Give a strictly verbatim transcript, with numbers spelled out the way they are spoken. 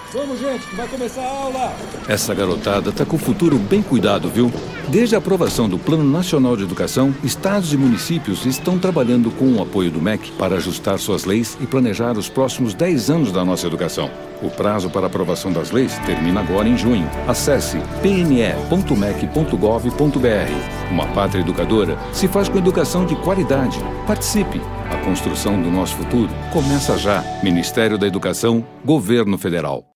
Vamos, gente, que vai começar a aula! Essa garotada tá com o futuro bem cuidado, viu? Desde a aprovação do Plano Nacional de Educação, estados e municípios estão trabalhando com o apoio do M E C para ajustar suas leis e planejar os próximos dez anos da nossa educação. O prazo para aprovação das leis termina agora em junho. Acesse p n e ponto mec ponto gov ponto b r. Uma pátria educadora se faz com educação de qualidade. Participe! A construção do nosso futuro começa já. Ministério da Educação, Governo Federal.